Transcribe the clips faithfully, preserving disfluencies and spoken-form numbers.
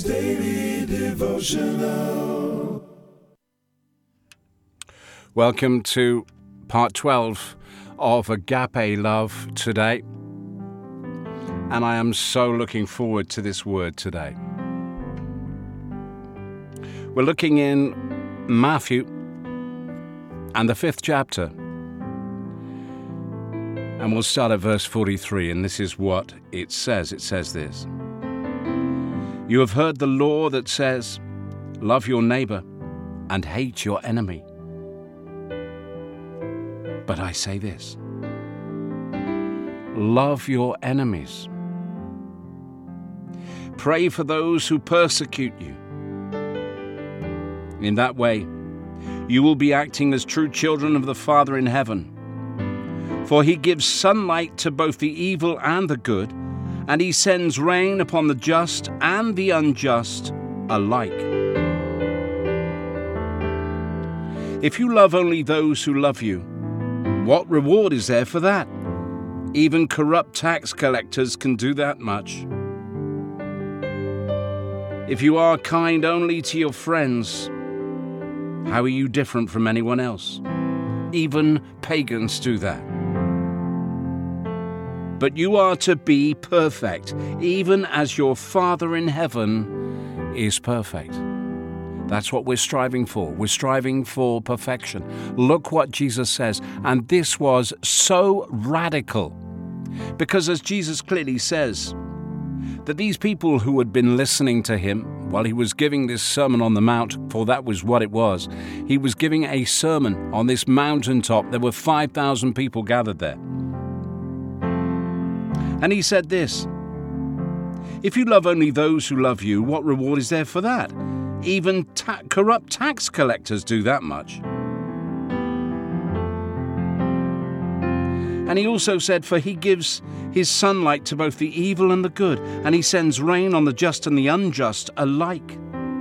Daily Devotional. Welcome to part twelve of Agape Love today. And I am so looking forward to this word today. We're looking in Matthew and the fifth chapter. And we'll start at verse forty-three, and this is what it says. It says this: "You have heard the law that says, 'Love your neighbor and hate your enemy.' But I say this, love your enemies. Pray for those who persecute you. In that way, you will be acting as true children of the Father in heaven. For he gives sunlight to both the evil and the good, and he sends rain upon the just and the unjust alike. If you love only those who love you, what reward is there for that? Even corrupt tax collectors can do that much. If you are kind only to your friends, how are you different from anyone else? Even pagans do that. But you are to be perfect, even as your Father in heaven is perfect." That's what we're striving for. We're striving for perfection. Look what Jesus says. And this was so radical. Because as Jesus clearly says, that these people who had been listening to him while he was giving this Sermon on the Mount, for that was what it was, he was giving a sermon on this mountaintop. There were five thousand people gathered there. And he said this: "If you love only those who love you, what reward is there for that? Even ta- corrupt tax collectors do that much." And he also said, "For he gives his sunlight to both the evil and the good, and he sends rain on the just and the unjust alike.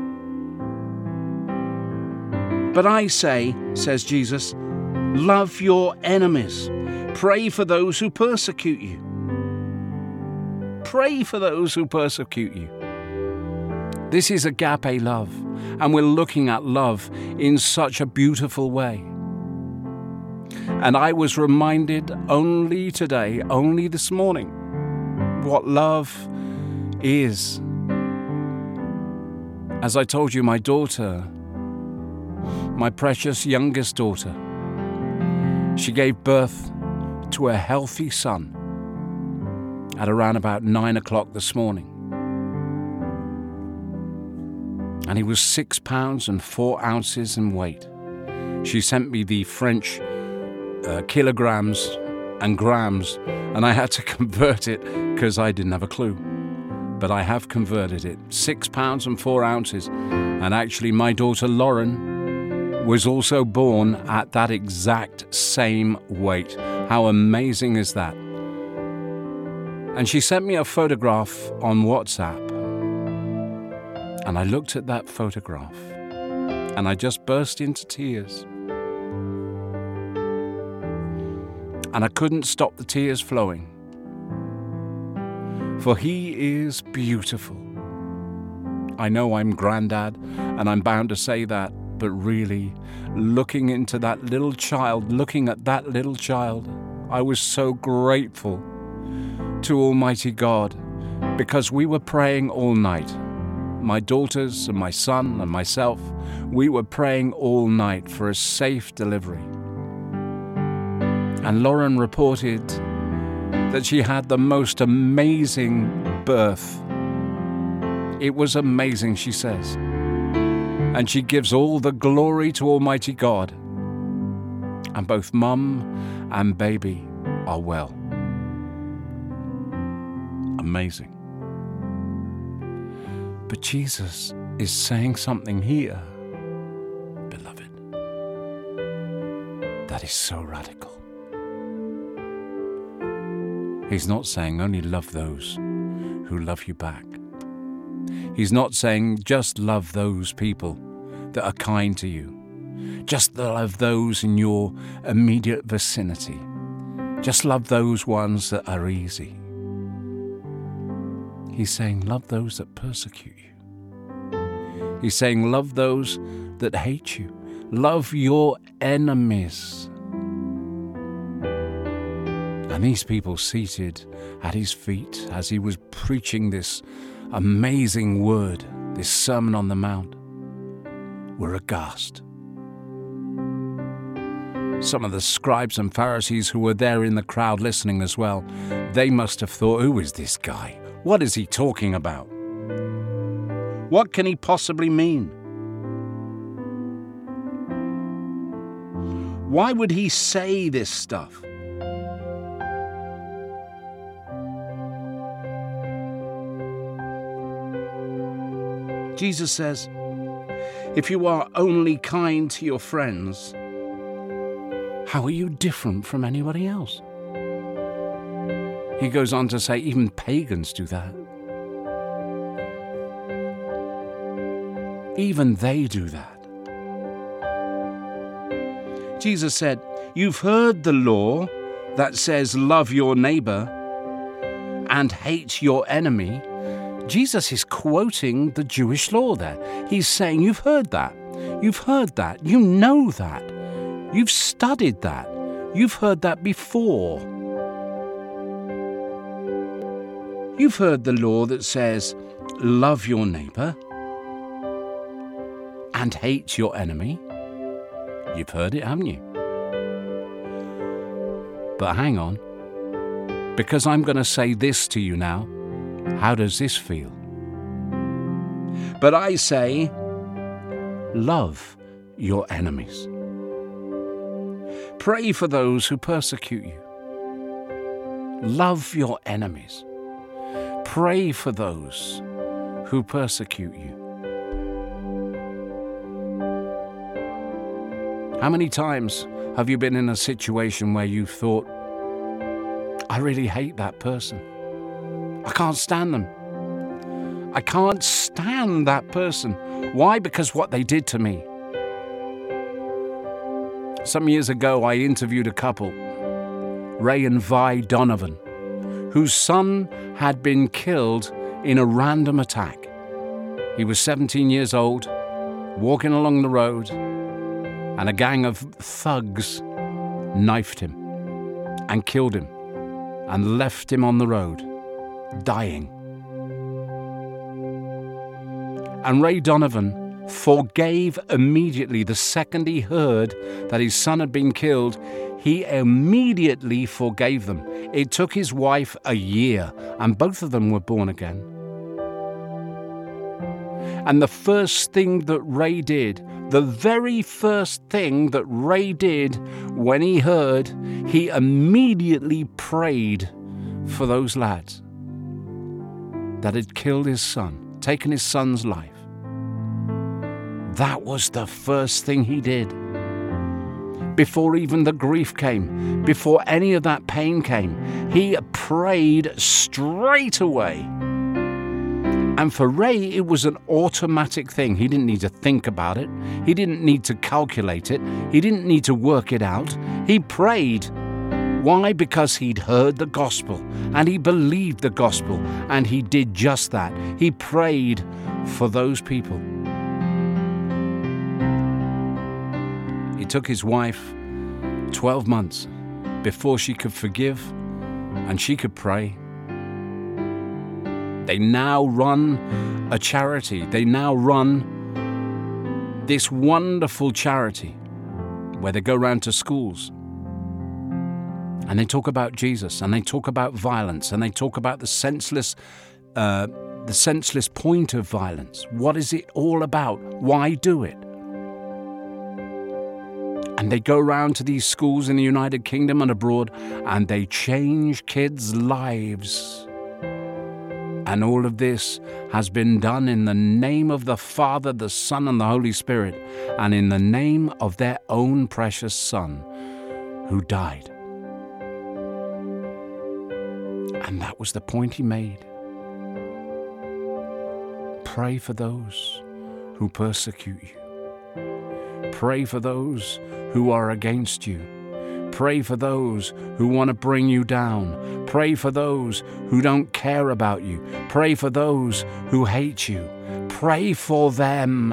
But I say," says Jesus, "love your enemies. Pray for those who persecute you." Pray for those who persecute you. This is agape love, and we're looking at love in such a beautiful way. And I was reminded only today, only this morning, what love is. As I told you, my daughter, my precious youngest daughter, she gave birth to a healthy son at around about nine o'clock this morning. And he was six pounds and four ounces in weight. She sent me the French uh, kilograms and grams, and I had to convert it because I didn't have a clue. But I have converted it. Six pounds and four ounces. And actually, my daughter Lauren was also born at that exact same weight. How amazing is that? And she sent me a photograph on WhatsApp. And I looked at that photograph and I just burst into tears. And I couldn't stop the tears flowing. For he is beautiful. I know I'm granddad and I'm bound to say that, but really, looking into that little child, looking at that little child, I was so grateful to Almighty God, because we were praying all night. My daughters and my son and myself, we were praying all night for a safe delivery. And Lauren reported that she had the most amazing birth. It was amazing, she says. And she gives all the glory to Almighty God. And both mum and baby are well. Amazing. But Jesus is saying something here, beloved, that is so radical. He's not saying only love those who love you back. He's not saying just love those people that are kind to you. Just love those in your immediate vicinity. Just love those ones that are easy. He's saying love those that persecute you. He's saying, love those that hate you. Love your enemies. And these people seated at his feet as he was preaching this amazing word, this Sermon on the Mount, were aghast. Some of the scribes and Pharisees who were there in the crowd listening as well, they must have thought, who is this guy? What is he talking about? What can he possibly mean? Why would he say this stuff? Jesus says, if you are only kind to your friends, how are you different from anybody else? He goes on to say, even pagans do that. Even they do that. Jesus said, you've heard the law that says love your neighbor and hate your enemy. Jesus is quoting the Jewish law there. He's saying, you've heard that. You've heard that. You know that. You've studied that. You've heard that before. You've heard the law that says, love your neighbor and hate your enemy. You've heard it, haven't you? But hang on, because I'm going to say this to you now. How does this feel? But I say, love your enemies. Pray for those who persecute you. Love your enemies. Pray for those who persecute you. How many times have you been in a situation where you've thought, I really hate that person. I can't stand them. I can't stand that person. Why? Because what they did to me. Some years ago, I interviewed a couple, Ray and Vi Donovan, whose son had been killed in a random attack. He was seventeen years old, walking along the road, and a gang of thugs knifed him and killed him and left him on the road, dying. And Ray Donovan forgave immediately. The second he heard that his son had been killed, he immediately forgave them. It took his wife a year, and both of them were born again. And the first thing that Ray did, the very first thing that Ray did when he heard, he immediately prayed for those lads that had killed his son, taken his son's life. That was the first thing he did. Before even the grief came, before any of that pain came, he prayed straight away. And for Ray, it was an automatic thing. He didn't need to think about it. He didn't need to calculate it. He didn't need to work it out. He prayed. Why? Because he'd heard the gospel and he believed the gospel, and he did just that. He prayed for those people. It took his wife twelve months before she could forgive and she could pray. They now run a charity. They now run this wonderful charity where they go around to schools and they talk about Jesus, and they talk about violence, and they talk about the senseless, uh, the senseless point of violence. What is it all about? Why do it? And they go around to these schools in the United Kingdom and abroad, and they change kids' lives. And all of this has been done in the name of the Father, the Son, and the Holy Spirit, and in the name of their own precious Son, who died. And that was the point he made. Pray for those who persecute you. Pray for those who are against you. Pray for those who want to bring you down. Pray for those who don't care about you. Pray for those who hate you. Pray for them.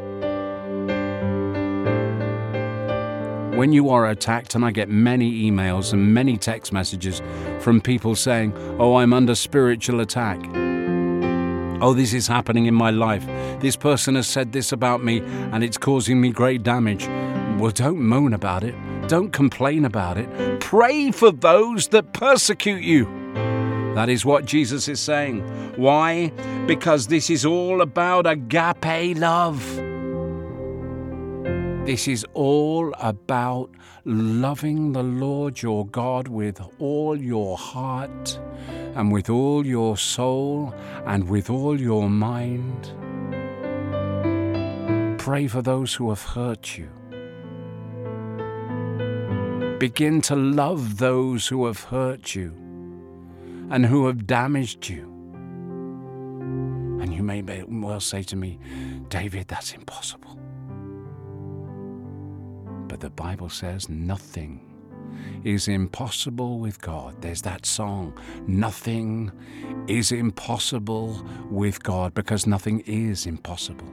When you are attacked, and I get many emails and many text messages from people saying, oh, I'm under spiritual attack. Oh, this is happening in my life. This person has said this about me and it's causing me great damage. Well, don't moan about it. Don't complain about it. Pray for those that persecute you. That is what Jesus is saying. Why? Because this is all about agape love. This is all about loving the Lord your God with all your heart and with all your soul and with all your mind. Pray for those who have hurt you. Begin to love those who have hurt you and who have damaged you. And you may well say to me, David, that's impossible. But the Bible says nothing is impossible with God. There's that song, nothing is impossible with God, because nothing is impossible.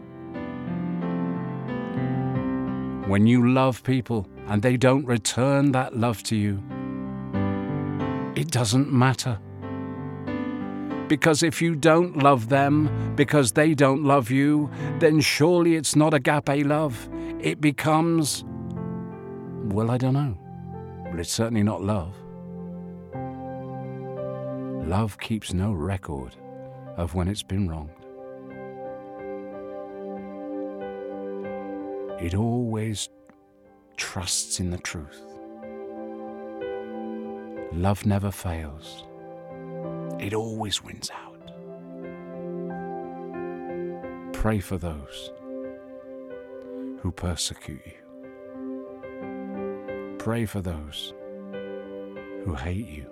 When you love people and they don't return that love to you, it doesn't matter. Because if you don't love them because they don't love you, then surely it's not agape love. It becomes, well, I don't know. But it's certainly not love. Love keeps no record of when it's been wronged. It always trusts in the truth. Love never fails. It always wins out. Pray for those who persecute you. Pray for those who hate you.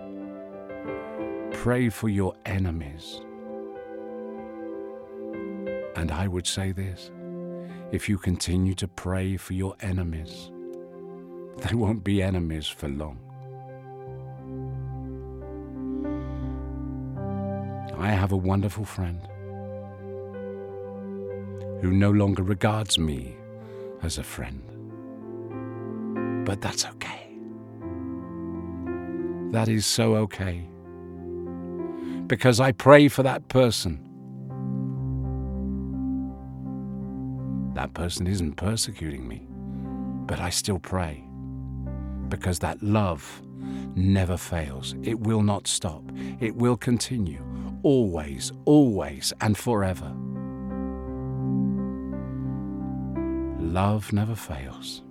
Pray for your enemies. And I would say this, if you continue to pray for your enemies, they won't be enemies for long. I have a wonderful friend who no longer regards me as a friend. But that's okay. That is so okay. Because I pray for that person. That person isn't persecuting me, but I still pray. Because that love never fails. It will not stop. It will continue. Always, always, and forever. Love never fails.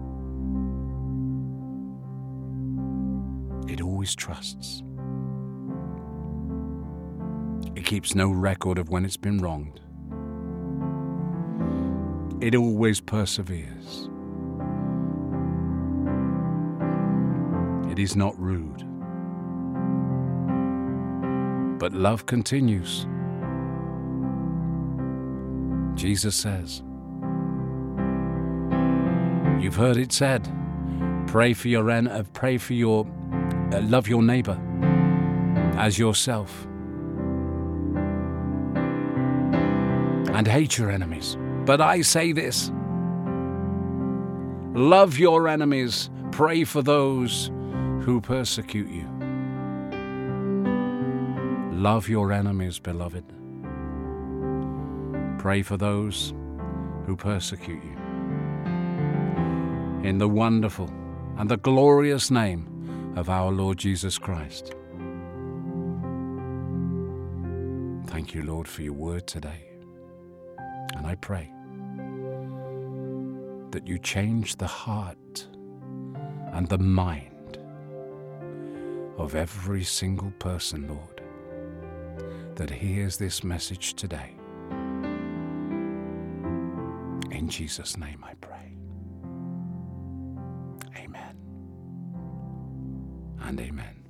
It always trusts. It keeps no record of when it's been wronged. It always perseveres. It is not rude. But love continues. Jesus says, you've heard it said, pray for your en- uh, pray for your uh, love your neighbor as yourself, and hate your enemies. But I say this, love your enemies, pray for those who persecute you. Love your enemies, beloved. Pray for those who persecute you. In the wonderful and the glorious name of our Lord Jesus Christ. Thank you, Lord, for your word today. And I pray that you change the heart and the mind of every single person, Lord, that hears this message today. In Jesus' name I pray. Amen and amen.